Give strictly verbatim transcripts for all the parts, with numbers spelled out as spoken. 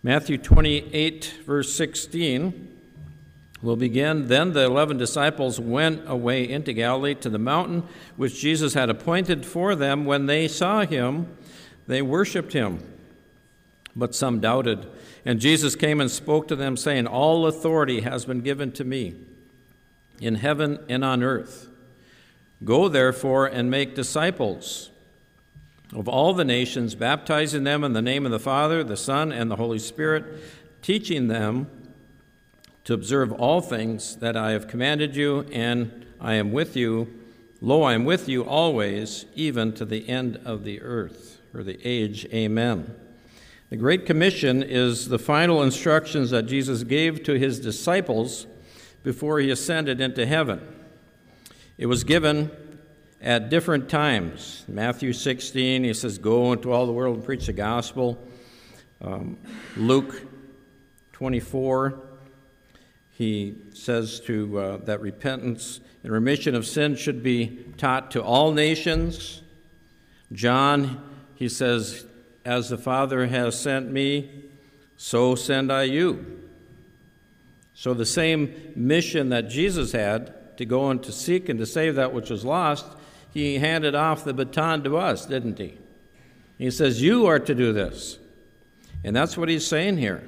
Matthew twenty-eight, verse sixteen, we'll begin. Then the eleven disciples went away into Galilee to the mountain which Jesus had appointed for them. When they saw him, they worshipped him, but some doubted. And Jesus came and spoke to them, saying, All authority has been given to me in heaven and on earth. Go therefore and make disciples of all the nations, baptizing them in the name of the Father, the Son, and the Holy Spirit, teaching them to observe all things that I have commanded you, and I am with you. Lo, I am with you always, even to the end of the earth, or the age. Amen. The Great Commission is the final instructions that Jesus gave to his disciples before he ascended into heaven. It was given at different times. Matthew sixteen, he says, Go into all the world and preach the gospel. Um, Luke twenty-four, he says to uh, that repentance and remission of sin should be taught to all nations. John, he says, As the Father has sent me, so send I you. So the same mission that Jesus had to go and to seek and to save that which was lost, he handed off the baton to us, didn't he? He says, you are to do this. And that's what he's saying here.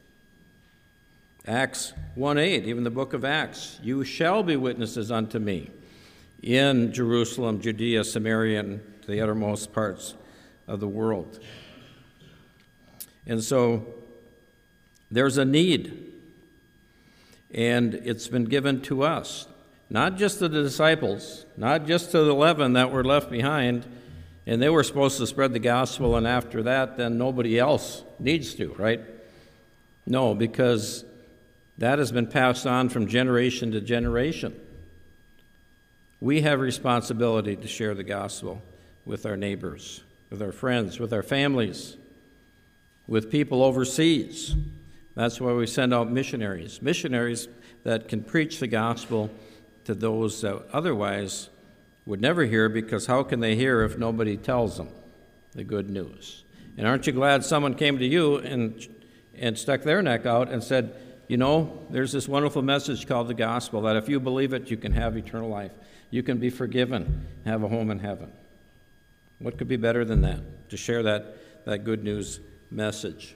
Acts one eight, even the book of Acts, you shall be witnesses unto me in Jerusalem, Judea, Samaria, and to the uttermost parts of the world. And so there's a need, and it's been given to us. Not just to the disciples, not just to the eleven that were left behind, and they were supposed to spread the gospel, and after that, then nobody else needs to, right? No, because that has been passed on from generation to generation. We have responsibility to share the gospel with our neighbors, with our friends, with our families, with people overseas. That's why we send out missionaries, missionaries that can preach the gospel to those that otherwise would never hear, because how can they hear if nobody tells them the good news? And aren't you glad someone came to you and and stuck their neck out and said, you know, there's this wonderful message called the gospel that if you believe it, you can have eternal life. You can be forgiven, have a home in heaven. What could be better than that, to share that, that good news message?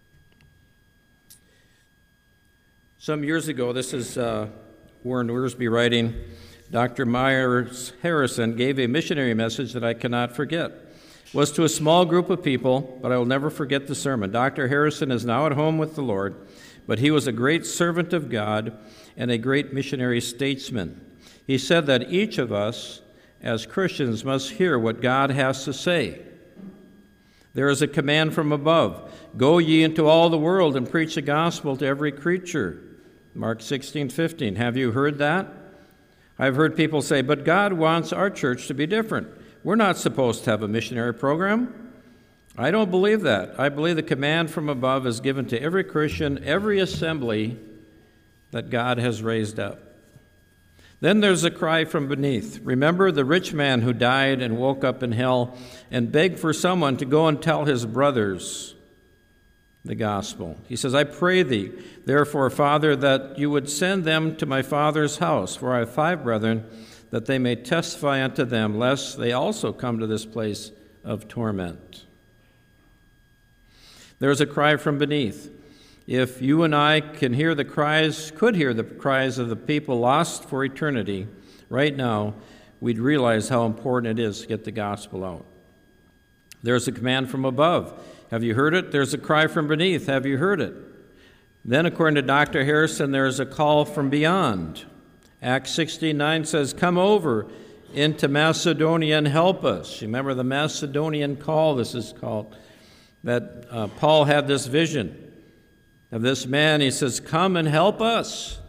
Some years ago, this is uh, Warren Wiersbe writing, Doctor Myers Harrison gave a missionary message that I cannot forget. It was to a small group of people, but I will never forget the sermon. Doctor Harrison is now at home with the Lord, but he was a great servant of God and a great missionary statesman. He said that each of us as Christians must hear what God has to say. There is a command from above. Go ye into all the world and preach the gospel to every creature. Mark sixteen fifteen. Have you heard that? I've heard people say, but God wants our church to be different. We're not supposed to have a missionary program. I don't believe that. I believe the command from above is given to every Christian, every assembly that God has raised up. Then there's a cry from beneath. Remember the rich man who died and woke up in hell and begged for someone to go and tell his brothers the gospel. He says, I pray thee, therefore, Father, that you would send them to my father's house, for I have five brethren, that they may testify unto them, lest they also come to this place of torment. There's a cry from beneath. If you and I can hear the cries, could hear the cries of the people lost for eternity right now, we'd realize how important it is to get the gospel out. There's a command from above. Have you heard it? There's a cry from beneath. Have you heard it? Then, according to Doctor Harrison, there's a call from beyond. Acts sixteen nine says, come over into Macedonia and help us. You remember the Macedonian call, this is called, that uh, Paul had this vision of this man. He says, come and help us.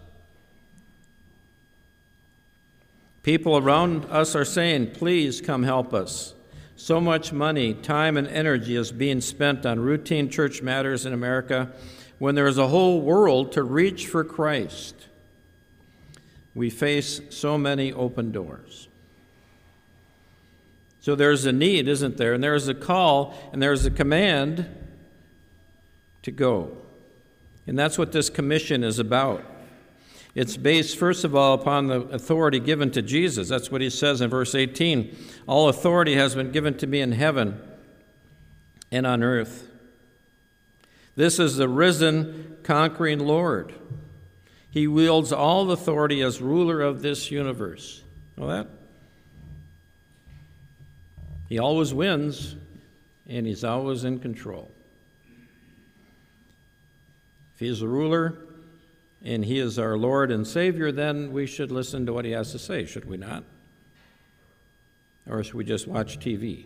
People around us are saying, please come help us. So much money, time, and energy is being spent on routine church matters in America when there is a whole world to reach for Christ. We face so many open doors. So there's a need, isn't there? And there's a call, and there's a command to go. And that's what this commission is about. It's based, first of all, upon the authority given to Jesus. That's what he says in verse eighteen. All authority has been given to me in heaven and on earth. This is the risen, conquering Lord. He wields all authority as ruler of this universe. Know that? He always wins, and he's always in control. If he's the ruler and he is our Lord and Savior, then we should listen to what he has to say, should we not? Or should we just watch T V?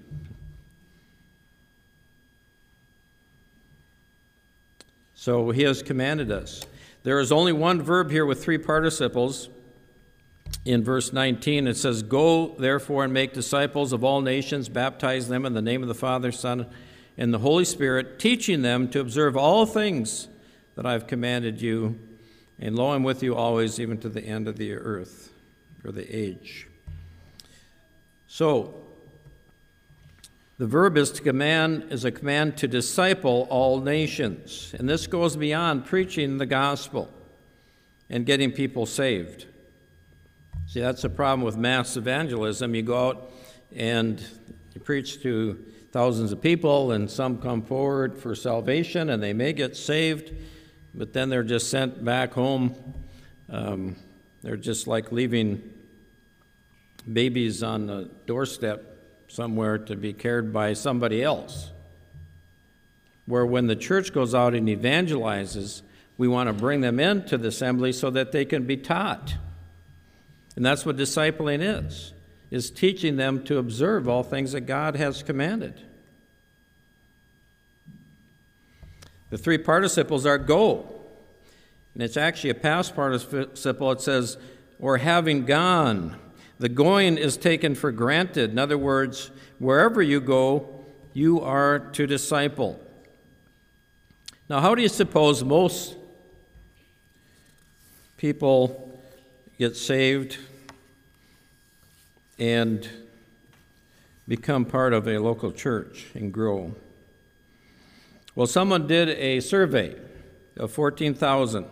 So he has commanded us. There is only one verb here with three participles. In verse nineteen, it says, "Go, therefore, and make disciples of all nations, baptize them in the name of the Father, Son, and the Holy Spirit, teaching them to observe all things that I have commanded you. And lo, I'm with you always, even to the end of the earth," or the age. So, the verb is to command, is a command to disciple all nations. And this goes beyond preaching the gospel and getting people saved. See, that's the problem with mass evangelism. You go out and you preach to thousands of people, and some come forward for salvation, and they may get saved, but then they're just sent back home. Um, they're just like leaving babies on the doorstep somewhere to be cared by somebody else. Where when the church goes out and evangelizes, we want to bring them into the assembly so that they can be taught. And that's what discipling is, is teaching them to observe all things that God has commanded. The three participles are go. And it's actually a past participle. It says, or having gone. The going is taken for granted. In other words, wherever you go, you are to disciple. Now, how do you suppose most people get saved and become part of a local church and grow? Well, someone did a survey of fourteen thousand.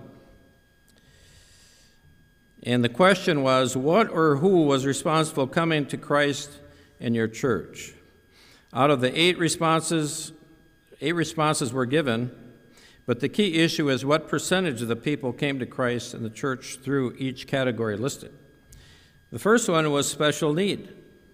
And the question was, what or who was responsible coming to Christ in your church? Out of the eight responses, eight responses were given, but the key issue is what percentage of the people came to Christ in the church through each category listed. The first one was special need.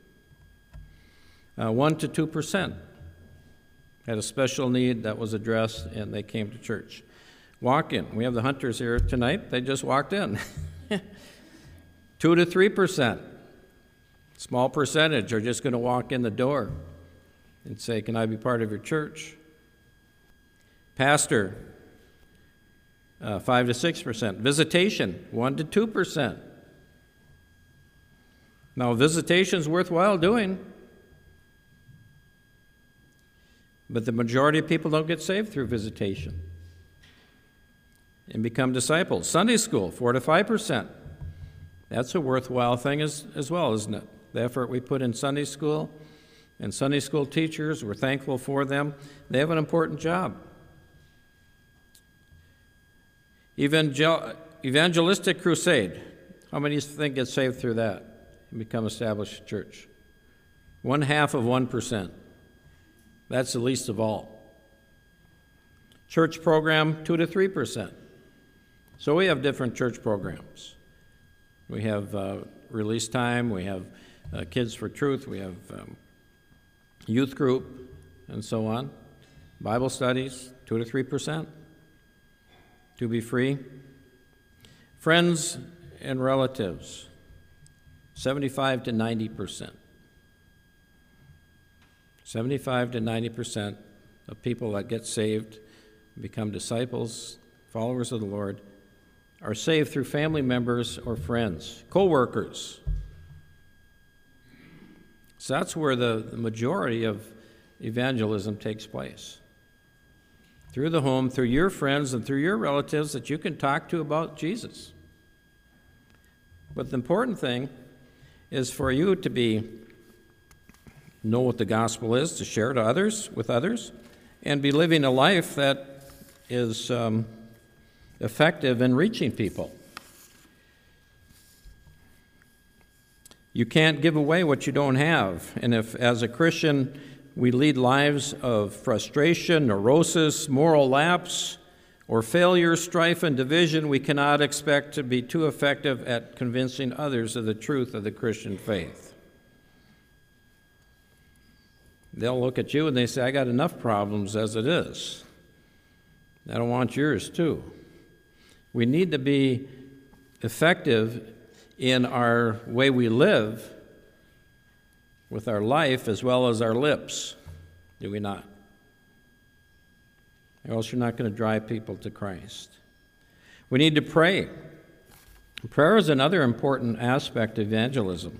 Uh, one to two percent had a special need that was addressed, and they came to church. Walk-in. We have the Hunters here tonight. They just walked in. Two to three percent. Small percentage are just going to walk in the door and say, "Can I be part of your church?" Pastor, uh, five to six percent. Visitation, one to two percent. Now, visitation's worthwhile doing, but the majority of people don't get saved through visitation and become disciples. Sunday school, four to five percent. That's a worthwhile thing as, as well, isn't it? The effort we put in Sunday school and Sunday school teachers, we're thankful for them. They have an important job. Evangel- evangelistic crusade. How many think get saved through that and become established church? One half of one percent. That's the least of all. Church program, two to three percent. So we have different church programs. We have uh, release time, we have uh, Kids for Truth, we have um, youth group, and so on. Bible studies, two to three percent. To be free. Friends and relatives, seventy-five to ninety percent. seventy-five to ninety percent of people that get saved, become disciples, followers of the Lord, are saved through family members or friends, co-workers. So that's where the, the majority of evangelism takes place. Through the home, through your friends and through your relatives that you can talk to about Jesus. But the important thing is for you to be know what the gospel is, to share to others, with others, and be living a life that is um, effective in reaching people. You can't give away what you don't have. And if, as a Christian, we lead lives of frustration, neurosis, moral lapse, or failure, strife, and division, we cannot expect to be too effective at convincing others of the truth of the Christian faith. They'll look at you and they say, I got enough problems as it is. I don't want yours too. We need to be effective in our way we live with our life as well as our lips, do we not? Or else you're not going to drive people to Christ. We need to pray. Prayer is another important aspect of evangelism.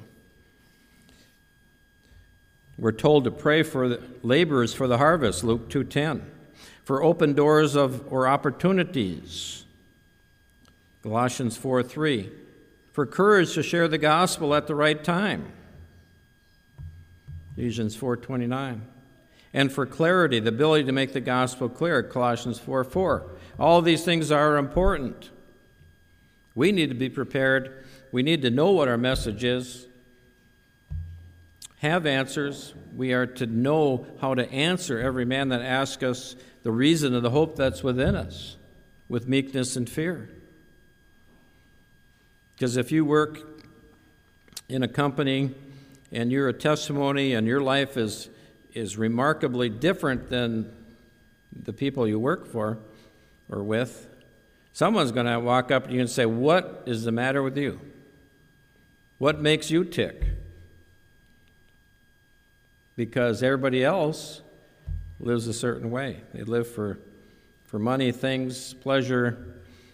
We're told to pray for the laborers for the harvest, Luke two ten, for open doors of or opportunities, Galatians four three, for courage to share the gospel at the right time, Ephesians four twenty-nine, and for clarity, the ability to make the gospel clear, Colossians four four. All these things are important. We need to be prepared. We need to know what our message is, have answers. We are to know how to answer every man that asks us the reason of the hope that's within us with meekness and fear. Because if you work in a company and you're a testimony and your life is is remarkably different than the people you work for or with, someone's going to walk up to you and say, what is the matter with you? What makes you tick? Because everybody else lives a certain way. They live for, for money, things, pleasure,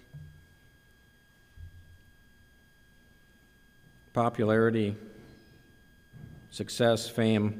popularity, success, fame.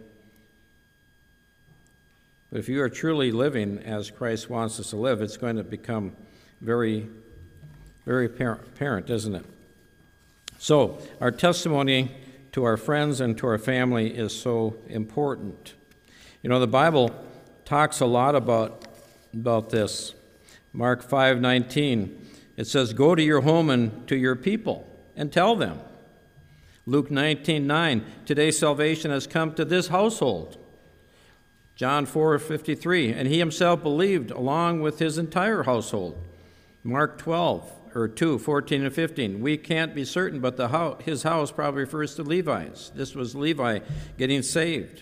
But if you are truly living as Christ wants us to live, it's going to become very, very apparent, isn't it? So, our testimony to our friends and to our family is so important. You know, the Bible talks a lot about, about this. Mark five nineteen, it says, go to your home and to your people and tell them. Luke nineteen nine, today salvation has come to this household. John four fifty-three, and he himself believed along with his entire household. Mark twelve, or two, fourteen and fifteen, we can't be certain, but the house, his house probably refers to Levi's. This was Levi getting saved.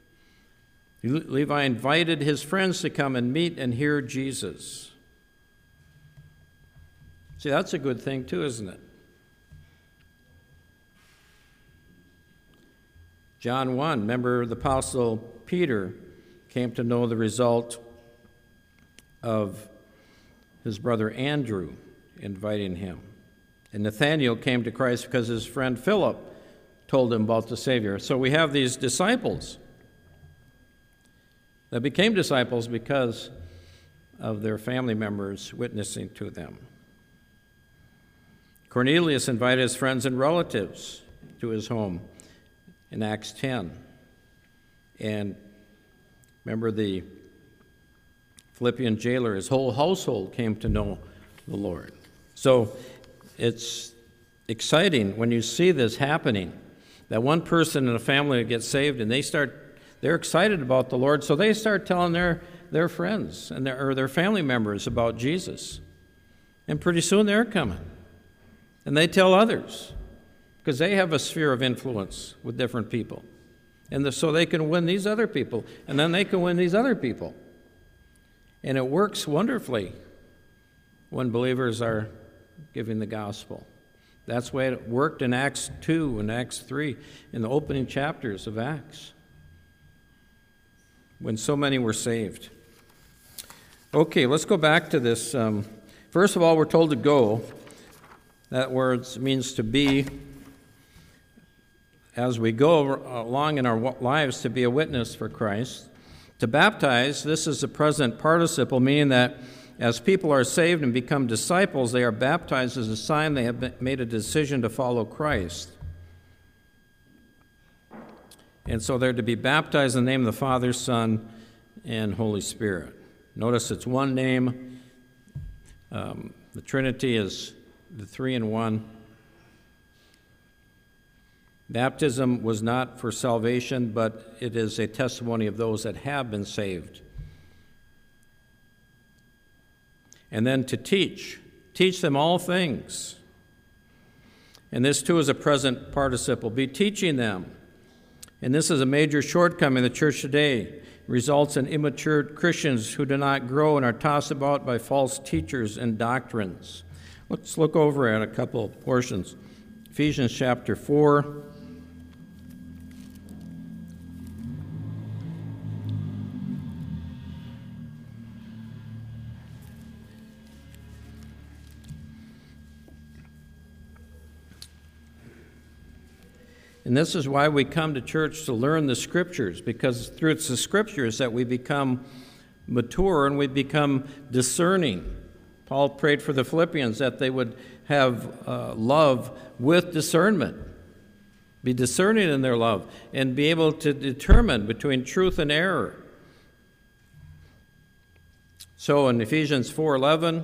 Levi invited his friends to come and meet and hear Jesus. See, that's a good thing too, isn't it? John one, remember the Apostle Peter came to know the result of his brother Andrew inviting him. And Nathanael came to Christ because his friend Philip told him about the Savior. So we have these disciples that became disciples because of their family members witnessing to them. Cornelius invited his friends and relatives to his home in Acts ten. And remember the Philippian jailer, his whole household came to know the Lord. So it's exciting when you see this happening, that one person in a family gets saved and they start, they're excited about the Lord, so they start telling their, their friends and their, or their family members about Jesus. And pretty soon they're coming. And they tell others, because they have a sphere of influence with different people. And the, so they can win these other people, and then they can win these other people. And it works wonderfully when believers are giving the gospel. That's the way it worked in Acts two and Acts three, in the opening chapters of Acts, when so many were saved. Okay, let's go back to this. Um, first of all, we're told to go. That word means to be. As we go along in our lives, to be a witness for Christ. To baptize, this is a present participle, meaning that as people are saved and become disciples, they are baptized as a sign they have made a decision to follow Christ. And so they're to be baptized in the name of the Father, Son, and Holy Spirit. Notice it's one name, Um, the Trinity is the three in one. Baptism was not for salvation, but it is a testimony of those that have been saved. And then to teach. Teach them all things. And this too is a present participle. Be teaching them. And this is a major shortcoming of the church today. It results in immature Christians who do not grow and are tossed about by false teachers and doctrines. Let's look over at a couple of portions. Ephesians chapter four. And this is why we come to church, to learn the Scriptures, because through it's the Scriptures that we become mature and we become discerning. Paul prayed for the Philippians that they would have uh, love with discernment, be discerning in their love, and be able to determine between truth and error. So in Ephesians four eleven,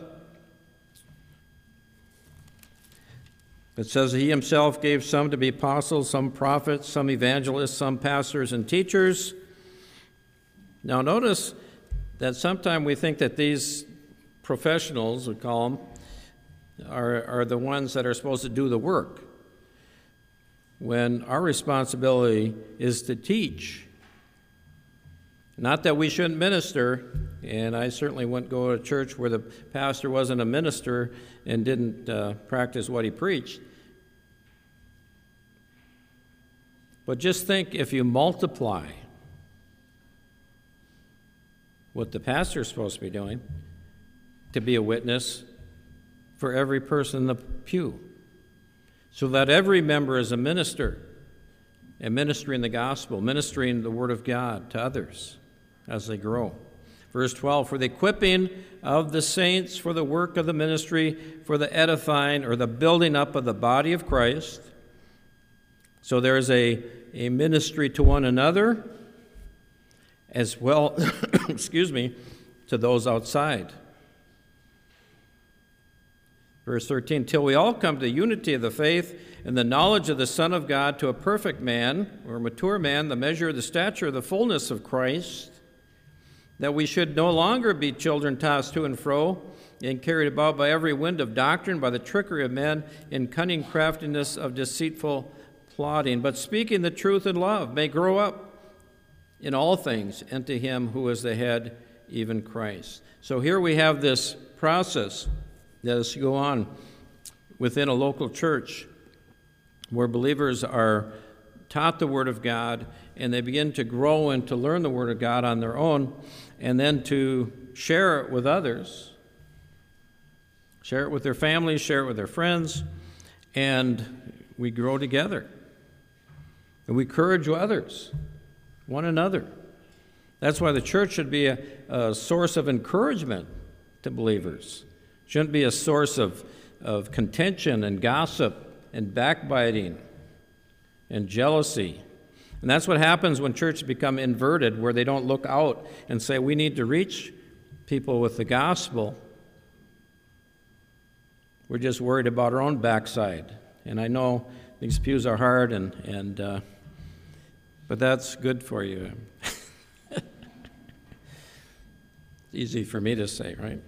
it says, he himself gave some to be apostles, some prophets, some evangelists, some pastors and teachers. Now notice that sometimes we think that these professionals, we call them, are, are the ones that are supposed to do the work, when our responsibility is to teach. Not that we shouldn't minister, and I certainly wouldn't go to a church where the pastor wasn't a minister and didn't uh, practice what he preached. But just think, if you multiply what the pastor is supposed to be doing, to be a witness for every person in the pew, so that every member is a minister, and ministering the gospel, ministering the word of God to others as they grow. Verse twelve, for the equipping of the saints for the work of the ministry, for the edifying or the building up of the body of Christ. So there is a, a ministry to one another, as well, excuse me, to those outside. Verse thirteen, till we all come to the unity of the faith and the knowledge of the Son of God, to a perfect man, or mature man, the measure of the stature of the fullness of Christ, that we should no longer be children tossed to and fro and carried about by every wind of doctrine, by the trickery of men, in cunning craftiness of deceitful plotting, but speaking the truth in love, may grow up in all things into him who is the head, even Christ. So here we have this process that is to go on within a local church where believers are taught the Word of God, and they begin to grow and to learn the Word of God on their own, and then to share it with others, share it with their families, share it with their friends, and we grow together. And we encourage others, one another. That's why the church should be a, a source of encouragement to believers. It shouldn't be a source of, of contention and gossip and backbiting and jealousy. And that's what happens when churches become inverted, where they don't look out and say, we need to reach people with the gospel. We're just worried about our own backside. And I know these pews are hard, and, and uh, but that's good for you. Easy for me to say, right?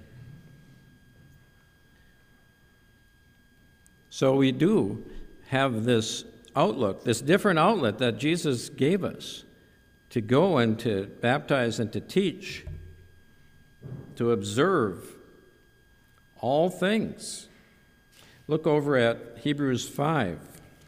So we do have this outlook, this different outlet that Jesus gave us to go and to baptize and to teach, to observe all things. Look over at Hebrews five.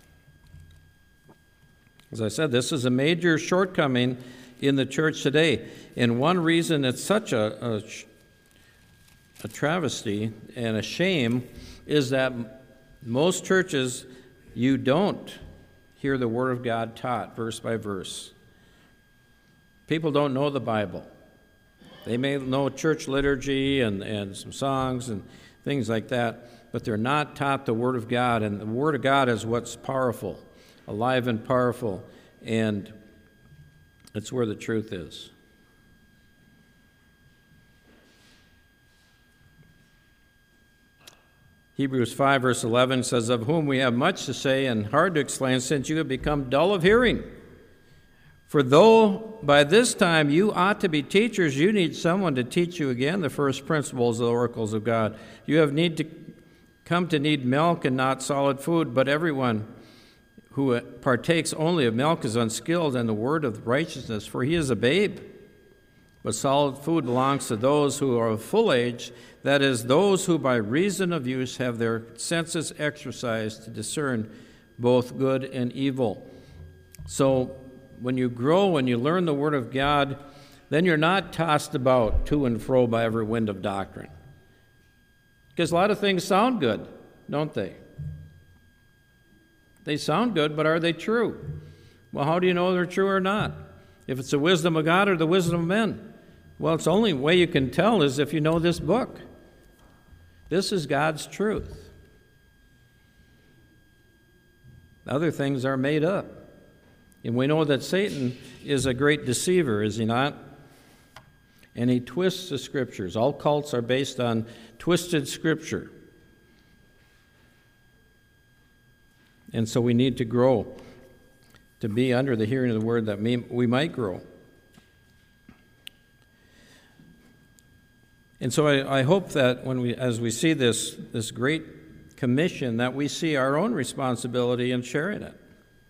As I said, this is a major shortcoming in the church today. And one reason it's such a, a, a travesty and a shame is that most churches, you don't hear the Word of God taught verse by verse. People don't know the Bible. They may know church liturgy and, and some songs and things like that, but they're not taught the Word of God. And the Word of God is what's powerful, alive and powerful, and it's where the truth is. Hebrews five, verse eleven says, "Of whom we have much to say and hard to explain, since you have become dull of hearing. For though by this time you ought to be teachers, you need someone to teach you again the first principles of the oracles of God. You have need to come to need milk and not solid food, but everyone who partakes only of milk is unskilled in the word of righteousness, for he is a babe. But solid food belongs to those who are of full age, that is, those who by reason of use have their senses exercised to discern both good and evil." So when you grow, when you learn the Word of God, then you're not tossed about to and fro by every wind of doctrine. Because a lot of things sound good, don't they? They sound good, but are they true? Well, how do you know they're true or not? If it's the wisdom of God or the wisdom of men? Well, it's the only way you can tell is if you know this book. This is God's truth. Other things are made up. And we know that Satan is a great deceiver, is he not? And he twists the Scriptures. All cults are based on twisted Scripture. And so we need to grow, to be under the hearing of the Word, that we might grow. And so I, I hope that when we, as we see this, this great commission, that we see our own responsibility in sharing it.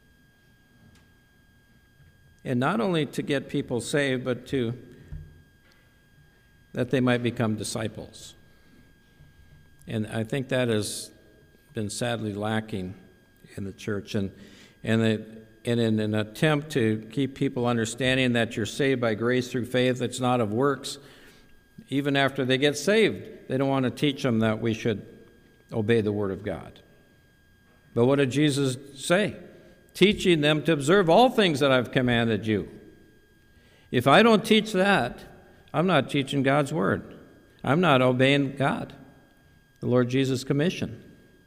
And not only to get people saved, but to that they might become disciples. And I think that has been sadly lacking in the church. And, and, it, and in an attempt to keep people understanding that you're saved by grace through faith, it's not of works, even after they get saved, they don't want to teach them that we should obey the Word of God. But what did Jesus say? Teaching them to observe all things that I've commanded you. If I don't teach that, I'm not teaching God's Word. I'm not obeying God, the Lord Jesus' commission.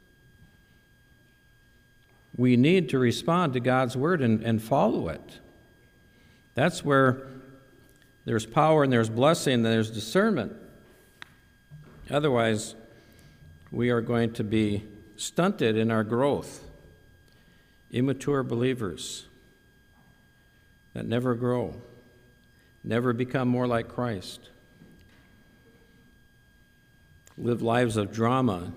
We need to respond to God's Word and, and follow it. That's where there's power and there's blessing and there's discernment. Otherwise, we are going to be stunted in our growth. Immature believers that never grow, never become more like Christ, live lives of drama.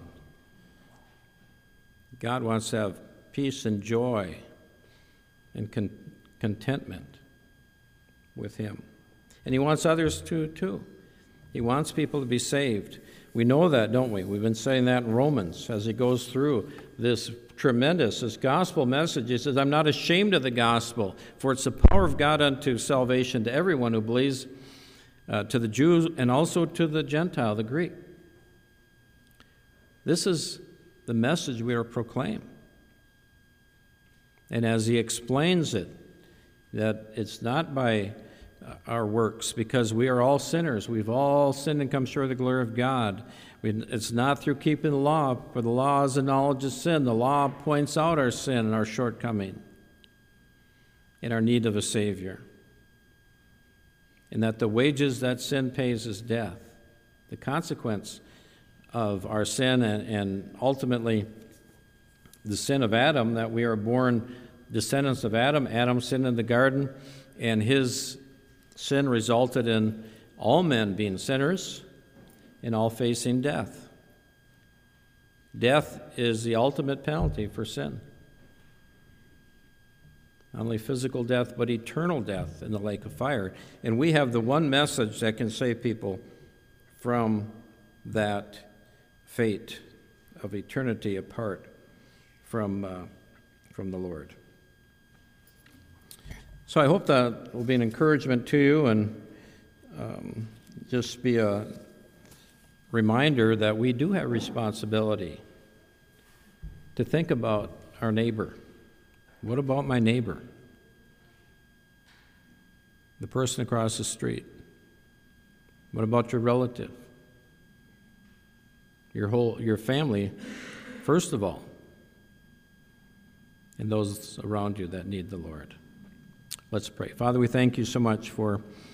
God wants to have peace and joy and con- contentment with Him. And He wants others to, too. He wants people to be saved. We know that, don't we? We've been saying that in Romans as he goes through this tremendous, this gospel message. He says, I'm not ashamed of the gospel, for it's the power of God unto salvation to everyone who believes, uh, to the Jews and also to the Gentile, the Greek. This is the message we are proclaiming. And as he explains it, that it's not by our works, because we are all sinners. We've all sinned and come short of the glory of God. We, it's not through keeping the law, for the law is the knowledge of sin. The law points out our sin and our shortcoming and our need of a Savior. And that the wages that sin pays is death. The consequence of our sin and, and ultimately the sin of Adam, that we are born descendants of Adam. Adam sinned in the garden, and his sin resulted in all men being sinners and all facing death. Death is the ultimate penalty for sin. Not only physical death, but eternal death in the lake of fire. And we have the one message that can save people from that fate of eternity apart from, uh, from the Lord. So I hope that will be an encouragement to you and um, just be a reminder that we do have responsibility to think about our neighbor. What about my neighbor? The person across the street. What about your relative? Your whole, your family, first of all, and those around you that need the Lord. Let's pray. Father, we thank you so much for